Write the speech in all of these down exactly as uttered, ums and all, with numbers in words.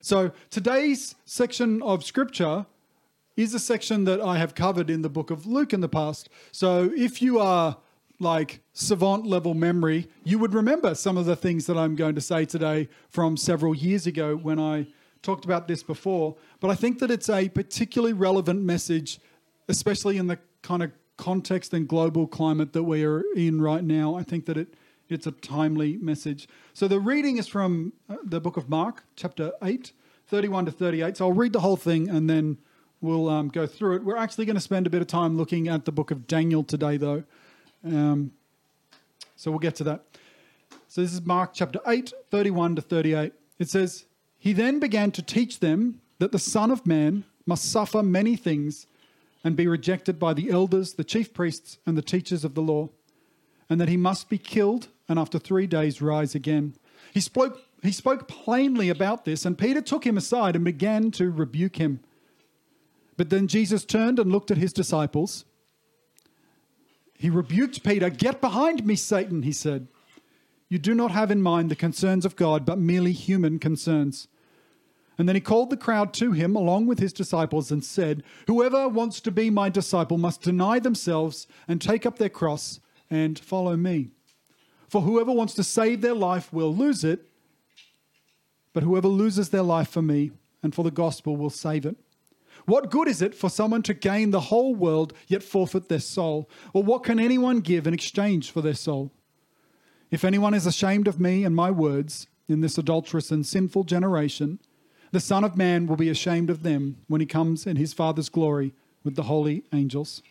So today's section of scripture is a section that I have covered in the book of Luke in the past. So if you are like savant level memory, you would remember some of the things that I'm going to say today from several years ago when I talked about this before. But I think that it's a particularly relevant message, especially in the kind of context and global climate that we are in right now. I think that it it's a timely message. So the reading is from the book of Mark, chapter eight, thirty-one to thirty-eight. So I'll read the whole thing and then we'll um, go through it. We're actually going to spend a bit of time looking at the book of Daniel today, though. Um, so we'll get to that. So this is Mark chapter eight, thirty-one to thirty-eight. It says, "He then began to teach them that the Son of Man must suffer many things and be rejected by the elders, the chief priests, and the teachers of the law, and that he must be killed and after three days rise again." He spoke, he spoke plainly about this, and Peter took him aside and began to rebuke him. But then Jesus turned and looked at his disciples. He rebuked Peter. "Get behind me, Satan," he said. "You do not have in mind the concerns of God, but merely human concerns." And then he called the crowd to him along with his disciples and said, "Whoever wants to be my disciple must deny themselves and take up their cross and follow me. For whoever wants to save their life will lose it, but whoever loses their life for me and for the gospel will save it. What good is it for someone to gain the whole world yet forfeit their soul? Or what can anyone give in exchange for their soul? If anyone is ashamed of me and my words in this adulterous and sinful generation, the Son of Man will be ashamed of them when he comes in his Father's glory with the holy angels."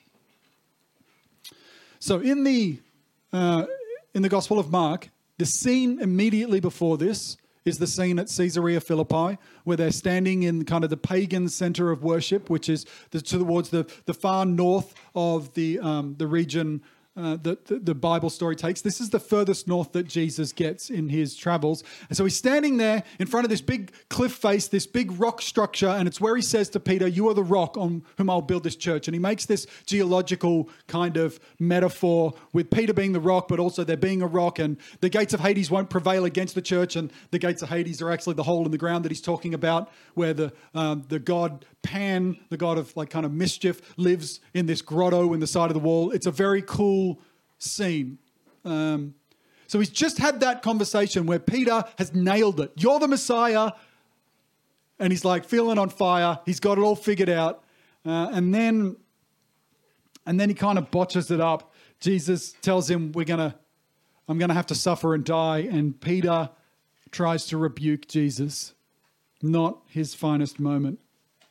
So in the uh, in the Gospel of Mark, the scene immediately before this is the scene at Caesarea Philippi, where they're standing in kind of the pagan center of worship, which is the, towards the, the far north of the um, the region uh, that the, the Bible story takes. This is the furthest north that Jesus gets in his travels. And so he's standing there in front of this big cliff face, this big rock structure, and it's where he says to Peter, "You are the rock on whom I'll build this church." And he makes this geological kind of metaphor with Peter being the rock, but also there being a rock, and the gates of Hades won't prevail against the church. And the gates of Hades are actually the hole in the ground that he's talking about, where the um, the god Pan, the god of like kind of mischief, lives in this grotto in the side of the wall. It's a very cool scene. Um, so he's just had that conversation where Peter has nailed it. "You're the Messiah." And he's like feeling on fire. He's got it all figured out. Uh, and then and then he kind of botches it up. Jesus tells him, we're going to, I'm going to have to suffer and die. And Peter tries to rebuke Jesus. Not his finest moment.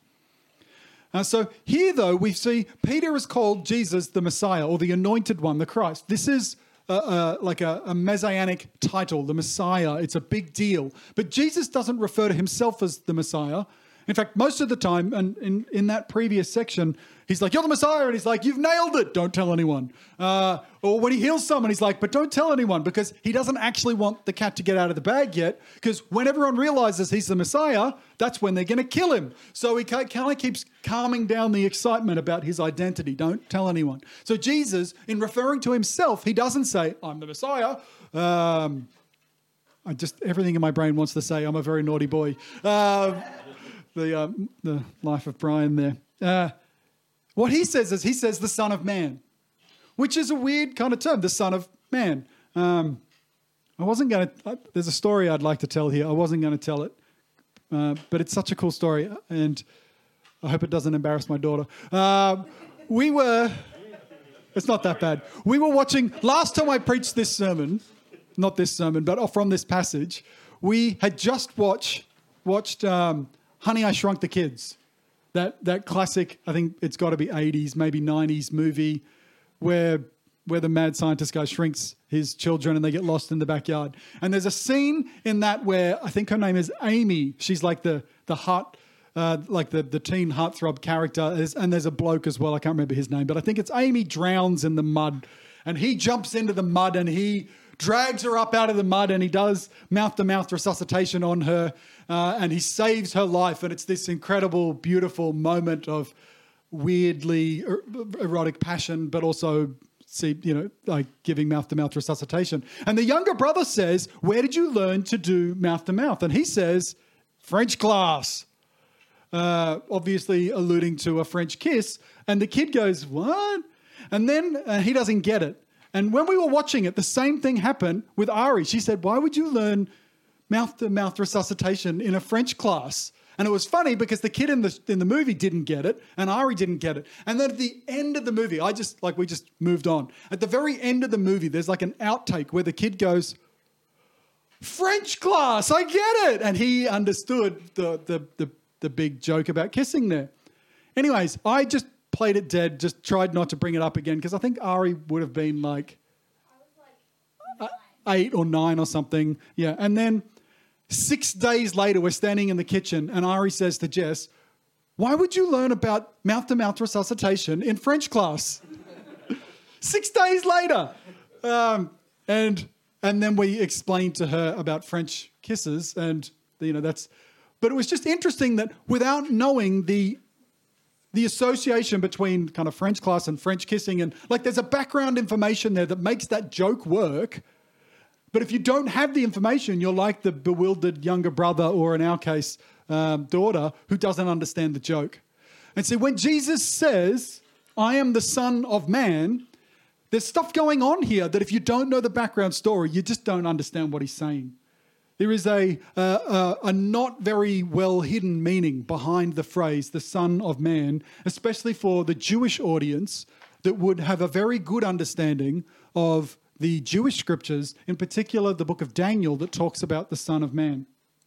Uh, so here, though, we see Peter is called Jesus the Messiah, or the Anointed One, the Christ. This is uh, uh, like a, a messianic title, the Messiah. It's a big deal. But Jesus doesn't refer to himself as the Messiah. In fact, most of the time, and in, in that previous section, he's like, "You're the Messiah," and he's like, "You've nailed it, don't tell anyone." Uh, or when he heals someone, he's like, "But don't tell anyone," because he doesn't actually want the cat to get out of the bag yet, because when everyone realizes he's the Messiah, that's when they're going to kill him. So he kind of keeps calming down the excitement about his identity. Don't tell anyone. So Jesus, in referring to himself, he doesn't say, "I'm the Messiah." Um, I just, everything in my brain wants to say, "I'm a very naughty boy." Um, the um, the life of Brian there. Uh, what he says is he says the Son of Man, which is a weird kind of term, the Son of Man. Um, I wasn't going to, there's a story I'd like to tell here. I wasn't going to tell it, uh, but it's such a cool story, and I hope it doesn't embarrass my daughter. Uh, we were, it's not that bad. We were watching, last time I preached this sermon, not this sermon, but from this passage, we had just watched, watched, um, Honey, I Shrunk the Kids, that that classic, I think it's got to be eighties, maybe nineties movie where where the mad scientist guy shrinks his children and they get lost in the backyard. And there's a scene in that where I think her name is Amy. She's like the the heart, uh, like the, the teen heartthrob character. And there's a bloke as well. I can't remember his name, but I think it's Amy drowns in the mud. And he jumps into the mud and he drags her up out of the mud and he does mouth-to-mouth resuscitation on her. Uh, and he saves her life, and it's this incredible, beautiful moment of weirdly er- erotic passion, but also, see, you know, like giving mouth-to-mouth resuscitation. And the younger brother says, "Where did you learn to do mouth-to-mouth?" And he says, French class. Uh, obviously alluding to a French kiss. And the kid goes, what? And then uh, he doesn't get it. And when we were watching it, the same thing happened with Ari. She said, why would you learn mouth-to-mouth resuscitation in a French class? And it was funny because the kid in the in the movie didn't get it and Ari didn't get it. And then at the end of the movie, I just, like we just moved on. At the very end of the movie, there's like an outtake where the kid goes, French class, I get it. And he understood the the the, the big joke about kissing there. Anyways, I just played it dead, just tried not to bring it up again because I think Ari would have been like, I was like uh, eight or nine or something. Yeah. And then six days later, we're standing in the kitchen and Ari says to Jess, why would you learn about mouth-to-mouth resuscitation in French class? Six days later. Um, and and then we explained to her about French kisses and, you know, that's... But it was just interesting that without knowing the the association between kind of French class and French kissing and, like, there's a background information there that makes that joke work. But if you don't have the information, you're like the bewildered younger brother or, in our case, um, daughter who doesn't understand the joke. And so when Jesus says, I am the Son of Man, there's stuff going on here that if you don't know the background story, you just don't understand what he's saying. There is a, uh, uh, a not very well hidden meaning behind the phrase, the Son of Man, especially for the Jewish audience that would have a very good understanding of the Jewish scriptures, in particular the book of Daniel that talks about the Son of Man.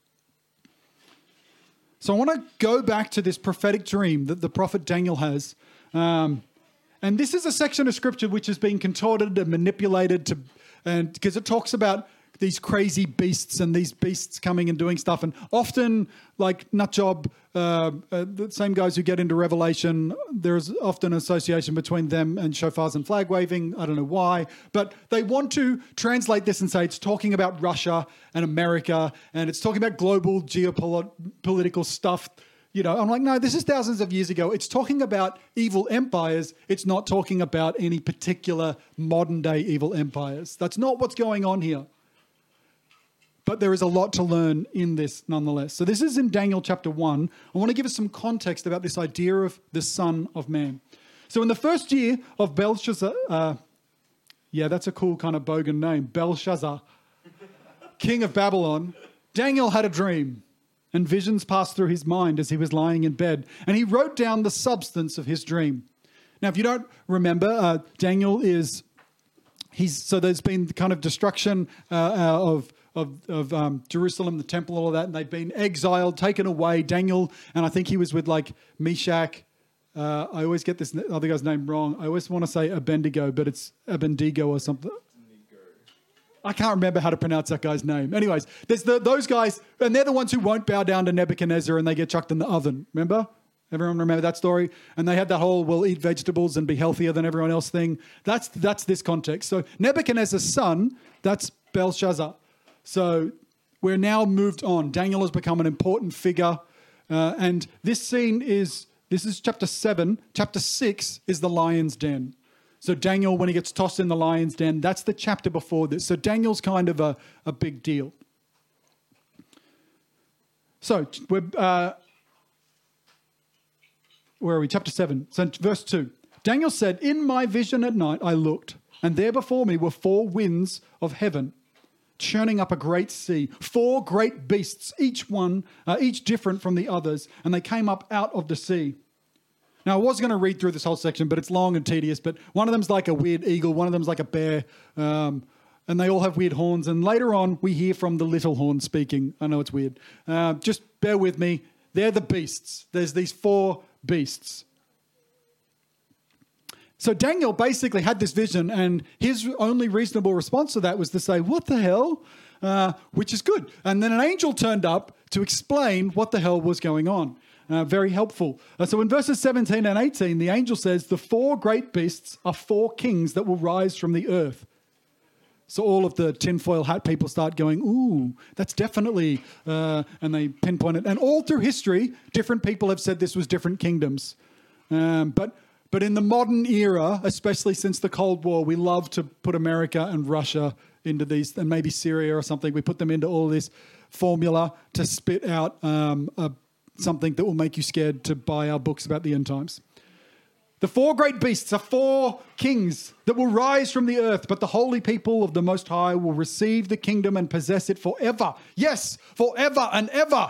So I want to go back to this prophetic dream that the prophet Daniel has. Um, and this is a section of scripture which has been contorted and manipulated to, and because it talks about these crazy beasts and these beasts coming and doing stuff. And often, like Nutjob, uh, uh, the same guys who get into Revelation, there's often an association between them and shofars and flag waving. I don't know why. But they want to translate this and say it's talking about Russia and America and it's talking about global geopolitical stuff. You know, I'm like, no, this is thousands of years ago. It's talking about evil empires. It's not talking about any particular modern day evil empires. That's not what's going on here. But there is a lot to learn in this nonetheless. So this is in Daniel chapter one. I want to give us some context about this idea of the Son of Man. So in the first year of Belshazzar, uh, yeah, that's a cool kind of bogan name, Belshazzar, king of Babylon, Daniel had a dream and visions passed through his mind as he was lying in bed. And he wrote down the substance of his dream. Now, if you don't remember, uh, Daniel is, he's, so there's been kind of destruction uh, uh, of of, of um, Jerusalem, the temple, all of that, and they've been exiled, taken away. Daniel, and I think he was with like Meshach. Uh, I always get this other guy's name wrong. I always want to say Abednego, but it's Abednego or something. I can't remember how to pronounce that guy's name. Anyways, there's the, those guys, and they're the ones who won't bow down to Nebuchadnezzar and they get chucked in the oven. Remember? Everyone remember that story? And they had that whole, we'll eat vegetables and be healthier than everyone else thing. That's, that's this context. So Nebuchadnezzar's son, that's Belshazzar. So we're now moved on. Daniel has become an important figure. Uh, and this scene is, this is chapter seven. Chapter six is the lion's den. So Daniel, when he gets tossed in the lion's den, that's the chapter before this. So Daniel's kind of a, a big deal. So we're, uh, where are we? Chapter seven. So verse two. Daniel said, in my vision at night I looked, and there before me were four winds of heaven, churning up a great sea, four great beasts, each one, uh, each different from the others, and they came up out of the sea. Now, I was going to read through this whole section, but it's long and tedious, but one of them's like a weird eagle, one of them's like a bear, um, and they all have weird horns, and later on, we hear from the little horn speaking. I know it's weird. Uh, just bear with me. They're the beasts. There's these four beasts. So Daniel basically had this vision, and his only reasonable response to that was to say, what the hell? Uh, which is good. And then an angel turned up to explain what the hell was going on. Uh, very helpful. Uh, so in verses seventeen and eighteen, the angel says, the four great beasts are four kings that will rise from the earth. So all of the tinfoil hat people start going, ooh, that's definitely, uh, and they pinpoint it. And all through history, different people have said this was different kingdoms. Um, but But in the modern era, especially since the Cold War, we love to put America and Russia into these, and maybe Syria or something. We put them into all this formula to spit out um, a, something that will make you scared to buy our books about the end times. The four great beasts are four kings that will rise from the earth, but the holy people of the Most High will receive the kingdom and possess it forever. Yes, forever and ever.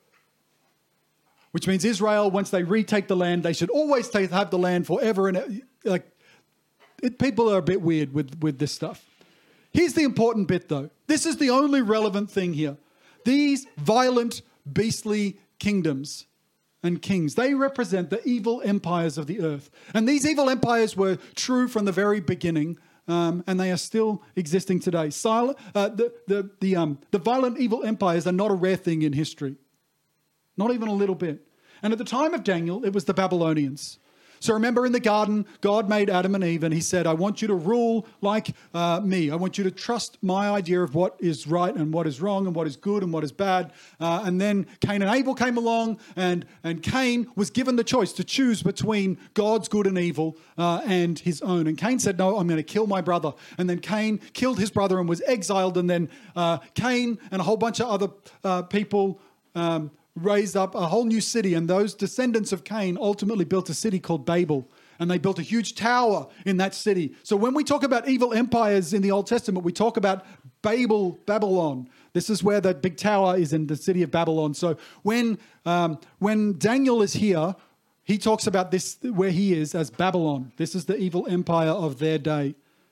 Which means Israel, once they retake the land, they should always take, have the land forever. And like, it, people are a bit weird with, with this stuff. Here's the important bit, though. This is the only relevant thing here. These violent, beastly kingdoms and kings, they represent the evil empires of the earth. And these evil empires were true from the very beginning, um, and they are still existing today. Silent, uh, the the the um the violent evil empires are not a rare thing in history, not even a little bit. And at the time of Daniel, it was the Babylonians. So remember in the garden, God made Adam and Eve and he said, I want you to rule like uh, me. I want you to trust my idea of what is right and what is wrong and what is good and what is bad. Uh, and then Cain and Abel came along, and, and Cain was given the choice to choose between God's good and evil uh, and his own. And Cain said, no, I'm going to kill my brother. And then Cain killed his brother and was exiled. And then uh, Cain and a whole bunch of other uh, people um raised up a whole new city, and those descendants of Cain ultimately built a city called Babel, and they built a huge tower in that city. So when we talk about evil empires in the Old Testament, we talk about Babel, Babylon. This is where that big tower is, in the city of Babylon. So when um, when Daniel is here, he talks about this, where he is, as Babylon. This is the evil empire of their day.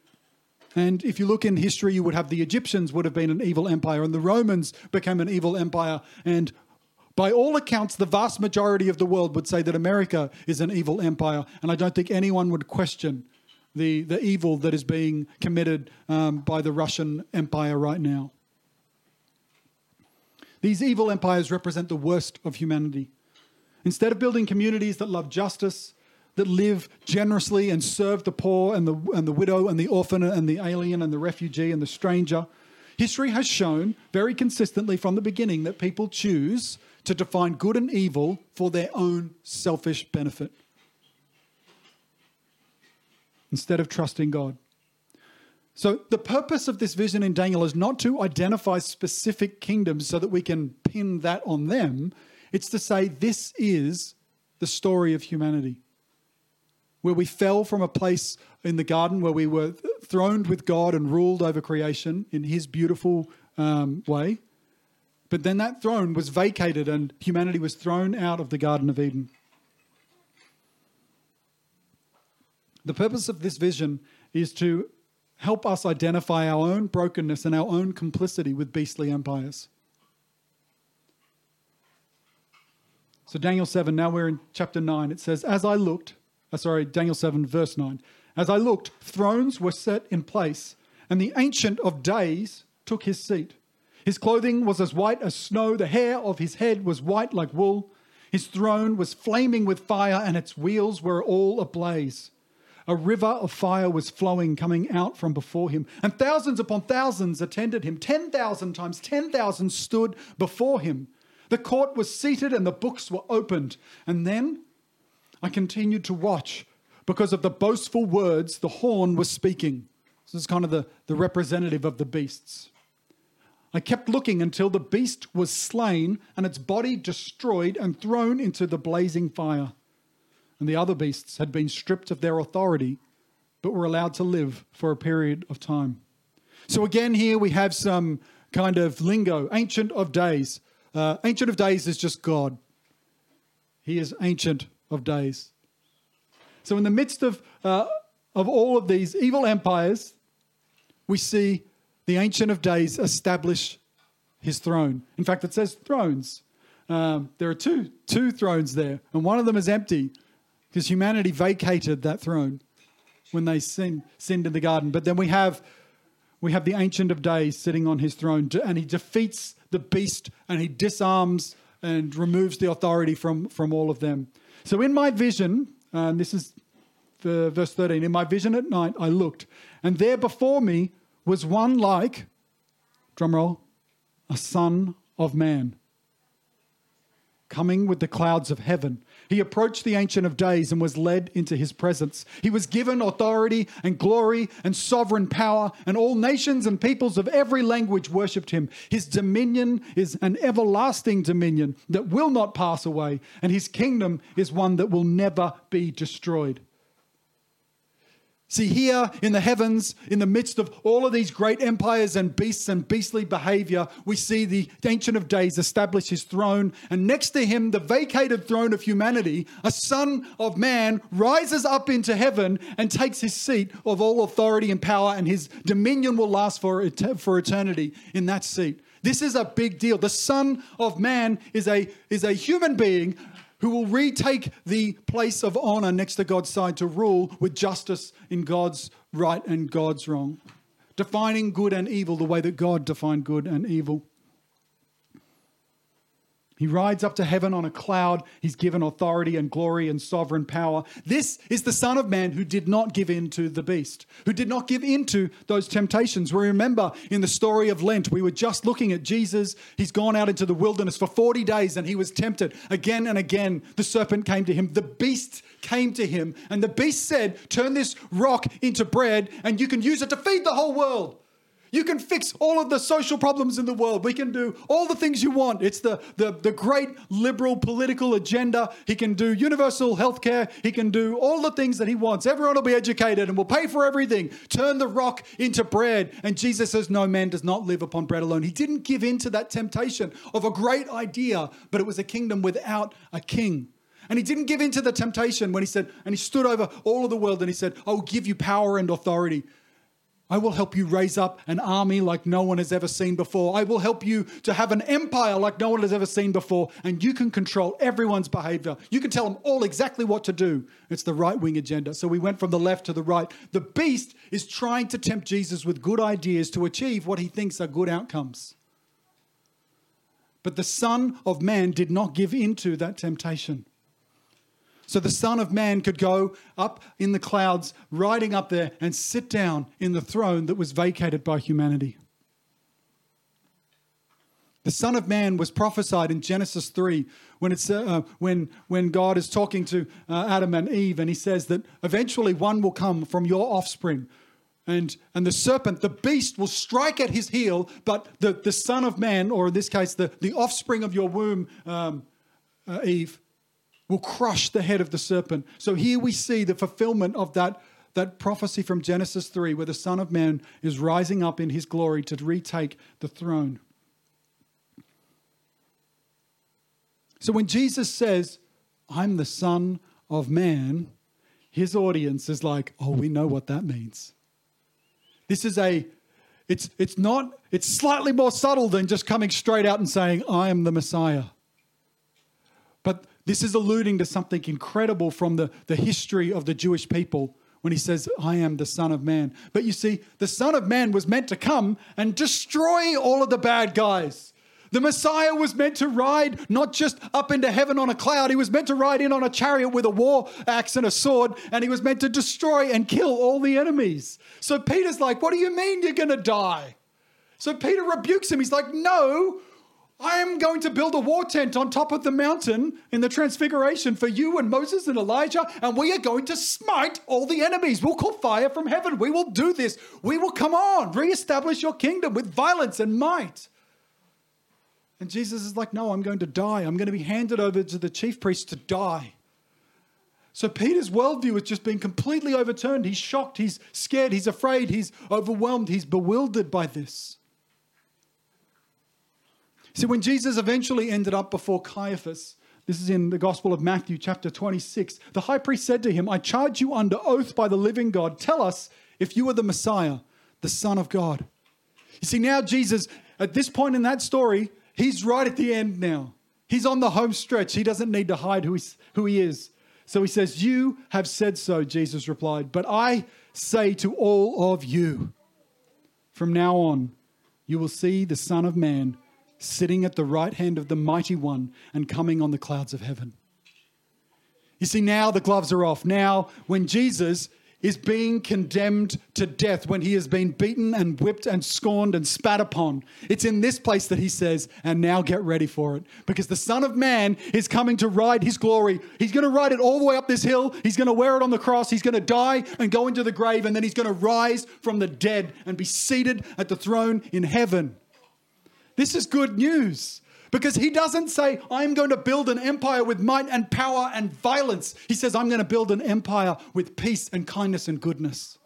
And if you look in history, you would have the Egyptians would have been an evil empire, and the Romans became an evil empire, and by all accounts, the vast majority of the world would say that America is an evil empire, and I don't think anyone would question the, the evil that is being committed um, by the Russian Empire right now. These evil empires represent the worst of humanity. Instead of building communities that love justice, that live generously and serve the poor and the, and the widow and the orphan and the alien and the refugee and the stranger, history has shown very consistently from the beginning that people choose to define good and evil for their own selfish benefit instead of trusting God. So the purpose of this vision in Daniel is not to identify specific kingdoms so that we can pin that on them. It's to say this is the story of humanity, where we fell from a place in the garden where we were throned with God and ruled over creation in his beautiful um, way. But then that throne was vacated and humanity was thrown out of the Garden of Eden. The purpose of this vision is to help us identify our own brokenness and our own complicity with beastly empires. So Daniel seven, now we're in chapter nine. It says, as I looked, uh, sorry, Daniel seven, verse nine. As I looked, thrones were set in place, and the Ancient of Days took his seat. His clothing was as white as snow. The hair of his head was white like wool. His throne was flaming with fire, and its wheels were all ablaze. A river of fire was flowing, coming out from before him, and thousands upon thousands attended him. Ten thousand times ten thousand stood before him. The court was seated and the books were opened. And then I continued to watch because of the boastful words the horn was speaking. This is kind of the, the representative of the beasts. I kept looking until the beast was slain and its body destroyed and thrown into the blazing fire. And the other beasts had been stripped of their authority, but were allowed to live for a period of time. So again, here we have some kind of lingo, Ancient of Days. Uh, Ancient of Days is just God. He is Ancient of Days. So in the midst of, uh, of all of these evil empires, we see the Ancient of Days establish his throne. In fact, it says thrones. Um, there are two, two thrones there, and one of them is empty because humanity vacated that throne when they sinned, sinned in the garden. But then we have, we have the Ancient of Days sitting on his throne, and he defeats the beast and he disarms and removes the authority from, from all of them. So in my vision, uh, and this is the verse thirteen, in my vision at night I looked, and there before me was one like, drumroll, a son of man, coming with the clouds of heaven. He approached the Ancient of Days and was led into his presence. He was given authority and glory and sovereign power, and all nations and peoples of every language worshipped him. His dominion is an everlasting dominion that will not pass away, and his kingdom is one that will never be destroyed. See, here in the heavens, in the midst of all of these great empires and beasts and beastly behavior, we see the Ancient of Days establish his throne. And next to him, the vacated throne of humanity, a Son of Man rises up into heaven and takes his seat of all authority and power, and his dominion will last for, for eternity in that seat. This is a big deal. The Son of Man is a, is a human being who will retake the place of honor next to God's side to rule with justice in God's right and God's wrong, defining good and evil the way that God defined good and evil. He rides up to heaven on a cloud. He's given authority and glory and sovereign power. This is the Son of Man who did not give in to the beast, who did not give in to those temptations. We remember in the story of Lent, we were just looking at Jesus. He's gone out into the wilderness for forty days and he was tempted again and again. The serpent came to him. The beast came to him, and the beast said, turn this rock into bread and you can use it to feed the whole world. You can fix all of the social problems in the world. We can do all the things you want. It's the, the, the great liberal political agenda. He can do universal healthcare. He can do all the things that he wants. Everyone will be educated and will pay for everything. Turn the rock into bread. And Jesus says, no, man does not live upon bread alone. He didn't give in to that temptation of a great idea, but it was a kingdom without a king. And he didn't give in to the temptation when he said, and he stood over all of the world and he said, I will give you power and authority. I will help you raise up an army like no one has ever seen before. I will help you to have an empire like no one has ever seen before. And you can control everyone's behavior. You can tell them all exactly what to do. It's the right-wing agenda. So we went from the left to the right. The beast is trying to tempt Jesus with good ideas to achieve what he thinks are good outcomes. But the Son of Man did not give in to that temptation. So the Son of Man could go up in the clouds, riding up there and sit down in the throne that was vacated by humanity. The Son of Man was prophesied in Genesis three when it's uh, when when God is talking to uh, Adam and Eve, and he says that eventually one will come from your offspring. And and the serpent, the beast, will strike at his heel, but the, the Son of Man, or in this case, the, the offspring of your womb, um, uh, Eve, will crush the head of the serpent. So here we see the fulfillment of that, that prophecy from Genesis three, where the Son of Man is rising up in his glory to retake the throne. So when Jesus says, I'm the Son of Man, his audience is like, oh, we know what that means. This is a, it's it's not, it's slightly more subtle than just coming straight out and saying, I am the Messiah. But this is alluding to something incredible from the, the history of the Jewish people when he says, I am the Son of Man. But you see, the Son of Man was meant to come and destroy all of the bad guys. The Messiah was meant to ride not just up into heaven on a cloud. He was meant to ride in on a chariot with a war axe and a sword, and he was meant to destroy and kill all the enemies. So Peter's like, what do you mean you're going to die? So Peter rebukes him. He's like, no, I am going to build a war tent on top of the mountain in the Transfiguration for you and Moses and Elijah, and we are going to smite all the enemies. We'll call fire from heaven. We will do this. We will, come on, reestablish your kingdom with violence and might. And Jesus is like, no, I'm going to die. I'm going to be handed over to the chief priests to die. So Peter's worldview has just been completely overturned. He's shocked. He's scared. He's afraid. He's overwhelmed. He's bewildered by this. See, when Jesus eventually ended up before Caiaphas, this is in the Gospel of Matthew, chapter twenty-six, the high priest said to him, I charge you under oath by the living God, tell us if you are the Messiah, the Son of God. You see, now Jesus, at this point in that story, he's right at the end now. He's on the home stretch. He doesn't need to hide who, he's, who he is. So he says, you have said so, Jesus replied, but I say to all of you, from now on, you will see the Son of Man sitting at the right hand of the Mighty One and coming on the clouds of heaven. You see, now the gloves are off. Now, when Jesus is being condemned to death, when he has been beaten and whipped and scorned and spat upon. It's in this place that he says, and now get ready for it. Because the Son of Man is coming to ride his glory. He's going to ride it all the way up this hill. He's going to wear it on the cross. He's going to die and go into the grave. And then he's going to rise from the dead and be seated at the throne in heaven. This is good news. Because he doesn't say, I'm going to build an empire with might and power and violence. He says, I'm going to build an empire with peace and kindness and goodness.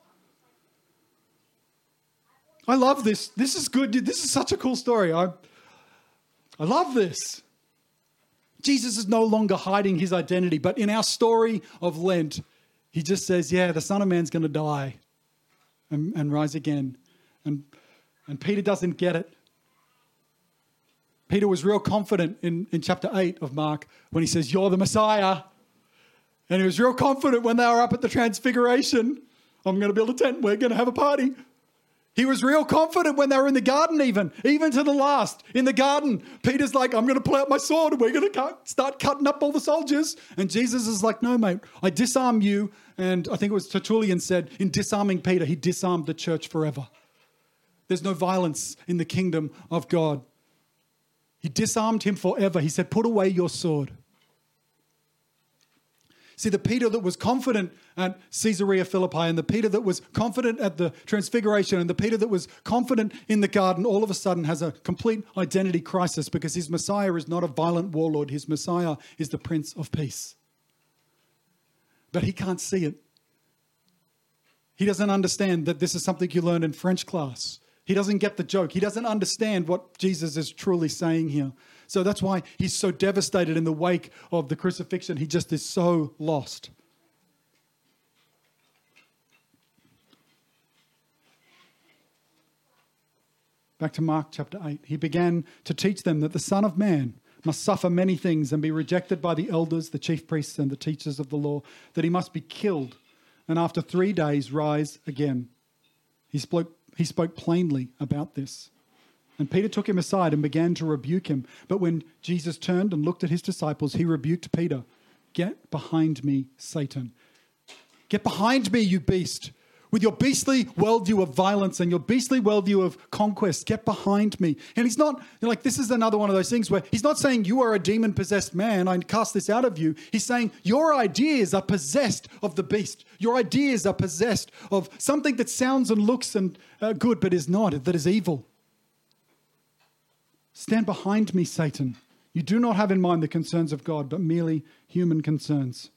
I love this. This is good. This is such a cool story. I, I love this. Jesus is no longer hiding his identity, but in our story of Lent, he just says, yeah, the Son of Man's going to die and, and rise again. And, and Peter doesn't get it. Peter was real confident in, in chapter eight of Mark when he says, you're the Messiah. And he was real confident when they were up at the Transfiguration. I'm going to build a tent. We're going to have a party. He was real confident when they were in the garden even, even to the last. In the garden, Peter's like, I'm going to pull out my sword and we're going to cut, start cutting up all the soldiers. And Jesus is like, no, mate, I disarm you. And I think it was Tertullian said, in disarming Peter, he disarmed the church forever. There's no violence in the kingdom of God. He disarmed him forever. He said, put away your sword. See, the Peter that was confident at Caesarea Philippi and the Peter that was confident at the Transfiguration and the Peter that was confident in the garden all of a sudden has a complete identity crisis because his Messiah is not a violent warlord. His Messiah is the Prince of Peace. But he can't see it. He doesn't understand that this is something you learned in French class. He doesn't get the joke. He doesn't understand what Jesus is truly saying here. So that's why he's so devastated in the wake of the crucifixion. He just is so lost. Back to Mark chapter eight. He began to teach them that the Son of Man must suffer many things and be rejected by the elders, the chief priests, and the teachers of the law, that he must be killed and after three days rise again. He spoke He spoke plainly about this. And Peter took him aside and began to rebuke him. But when Jesus turned and looked at his disciples, he rebuked Peter. Get behind me, Satan. Get behind me, you beast. With your beastly worldview of violence and your beastly worldview of conquest, get behind me. And he's not, like, this is another one of those things where he's not saying you are a demon-possessed man, I cast this out of you. He's saying your ideas are possessed of the beast. Your ideas are possessed of something that sounds and looks and uh, good, but is not, that is evil. Stand behind me, Satan. You do not have in mind the concerns of God, but merely human concerns.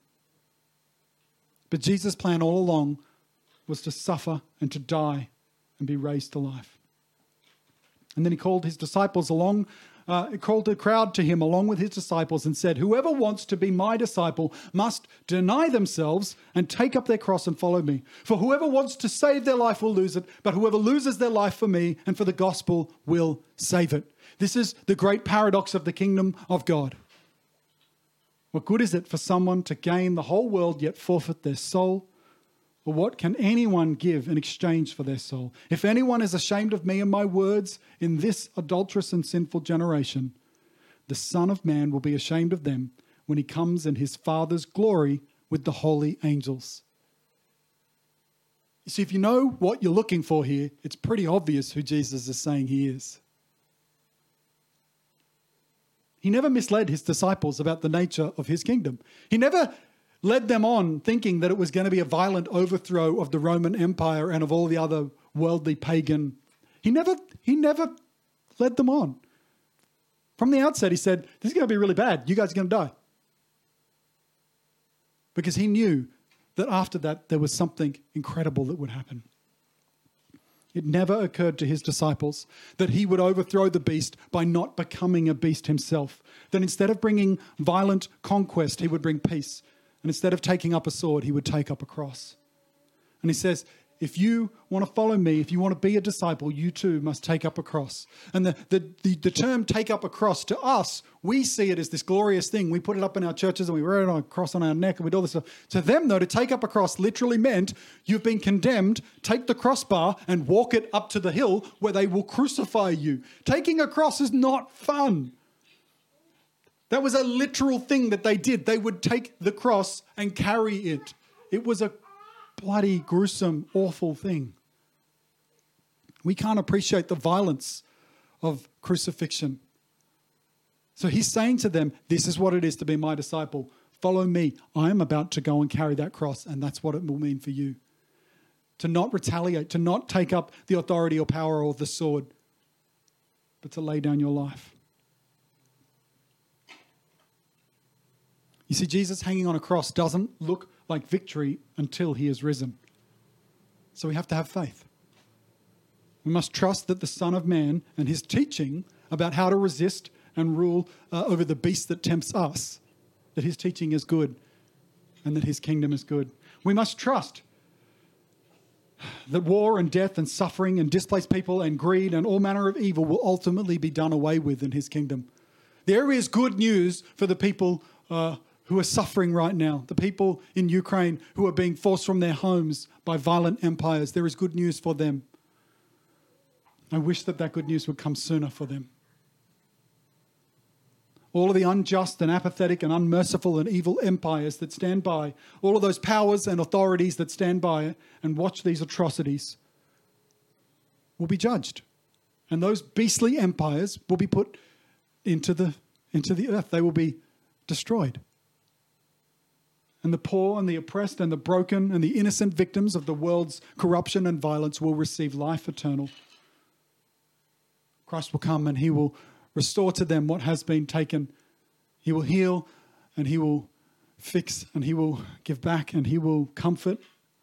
But Jesus' plan all along was to suffer and to die and be raised to life. And then he called his disciples along, uh, called the crowd to him along with his disciples and said, whoever wants to be my disciple must deny themselves and take up their cross and follow me. For whoever wants to save their life will lose it, but whoever loses their life for me and for the gospel will save it. This is the great paradox of the kingdom of God. What good is it for someone to gain the whole world yet forfeit their soul? Or what can anyone give in exchange for their soul? If anyone is ashamed of me and my words in this adulterous and sinful generation, the Son of Man will be ashamed of them when he comes in his Father's glory with the holy angels. You see, if you know what you're looking for here, it's pretty obvious who Jesus is saying he is. He never misled his disciples about the nature of his kingdom. He never led them on thinking that it was going to be a violent overthrow of the Roman Empire and of all the other worldly pagan. He never, he never led them on. From the outset, he said, this is going to be really bad. You guys are going to die. Because he knew that after that, there was something incredible that would happen. It never occurred to his disciples that he would overthrow the beast by not becoming a beast himself. That instead of bringing violent conquest, he would bring peace. And instead of taking up a sword, he would take up a cross. And he says, if you want to follow me, if you want to be a disciple, you too must take up a cross. And the, the, the, the term take up a cross, to us, we see it as this glorious thing. We put it up in our churches and we wear it on a cross on our neck and we do all this stuff. To them, though, to take up a cross literally meant you've been condemned, take the crossbar and walk it up to the hill where they will crucify you. Taking a cross is not fun. That was a literal thing that they did. They would take the cross and carry it. It was a bloody, gruesome, awful thing. We can't appreciate the violence of crucifixion. So he's saying to them, this is what it is to be my disciple. Follow me. I am about to go and carry that cross, and that's what it will mean for you. To not retaliate, to not take up the authority or power or the sword, but to lay down your life. You see, Jesus hanging on a cross doesn't look like victory until he is risen. So we have to have faith. We must trust that the Son of Man and his teaching about how to resist and rule uh, over the beast that tempts us, that his teaching is good and that his kingdom is good. We must trust that war and death and suffering and displaced people and greed and all manner of evil will ultimately be done away with in his kingdom. There is good news for the people uh, who are suffering right now, the people in Ukraine who are being forced from their homes by violent empires. There is good news for them. I wish that that good news would come sooner for them. All of the unjust and apathetic and unmerciful and evil empires that stand by, all of those powers and authorities that stand by and watch these atrocities will be judged. And those beastly empires will be put into the, into the earth. They will be destroyed. And the poor and the oppressed and the broken and the innocent victims of the world's corruption and violence will receive life eternal. Christ will come and he will restore to them what has been taken. He will heal and he will fix and he will give back and he will comfort.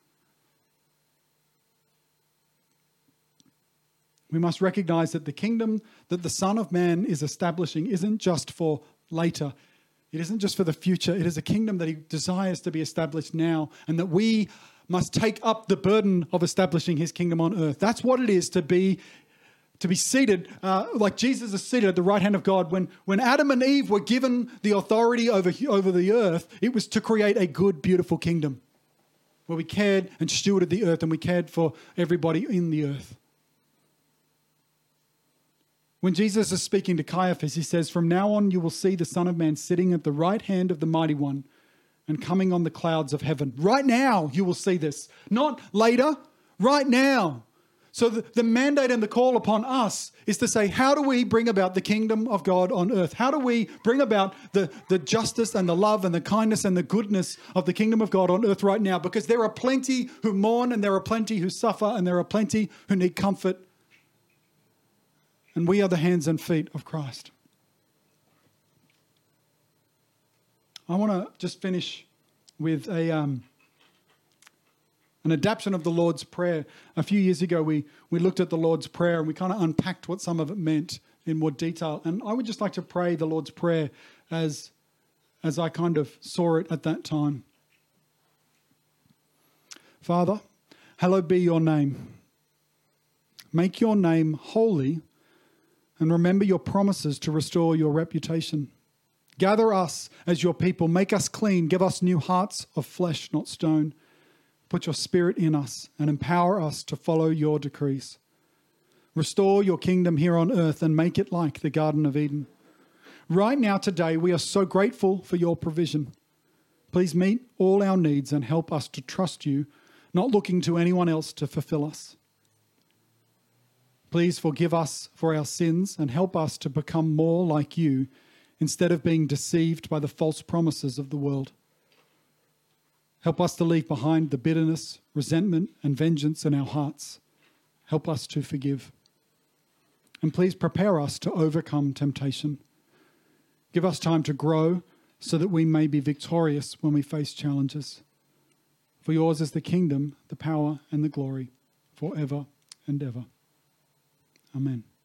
We must recognize that the kingdom that the Son of Man is establishing isn't just for later. It isn't just for the future. It is a kingdom that he desires to be established now, and that we must take up the burden of establishing his kingdom on earth. That's what it is to be To be seated, uh, like Jesus is seated at the right hand of God. When, when Adam and Eve were given the authority over, over the earth, it was to create a good, beautiful kingdom where we cared and stewarded the earth and we cared for everybody in the earth. When Jesus is speaking to Caiaphas, he says, "From now on you will see the Son of Man sitting at the right hand of the Mighty One and coming on the clouds of heaven." Right now you will see this. Not later, right now. So the, the mandate and the call upon us is to say, how do we bring about the kingdom of God on earth? How do we bring about the, the justice and the love and the kindness and the goodness of the kingdom of God on earth right now? Because there are plenty who mourn and there are plenty who suffer and there are plenty who need comfort. And we are the hands and feet of Christ. I want to just finish with a... Um, An adaptation of the Lord's Prayer. A few years ago, we, we looked at the Lord's Prayer and we kind of unpacked what some of it meant in more detail. And I would just like to pray the Lord's Prayer as, as I kind of saw it at that time. Father, hallowed be your name. Make your name holy and remember your promises to restore your reputation. Gather us as your people. Make us clean. Give us new hearts of flesh, not stone. Put your spirit in us and empower us to follow your decrees. Restore your kingdom here on earth and make it like the Garden of Eden. Right now, today, we are so grateful for your provision. Please meet all our needs and help us to trust you, not looking to anyone else to fulfill us. Please forgive us for our sins and help us to become more like you instead of being deceived by the false promises of the world. Help us to leave behind the bitterness, resentment, and vengeance in our hearts. Help us to forgive. And please prepare us to overcome temptation. Give us time to grow so that we may be victorious when we face challenges. For yours is the kingdom, the power, and the glory, forever and ever. Amen.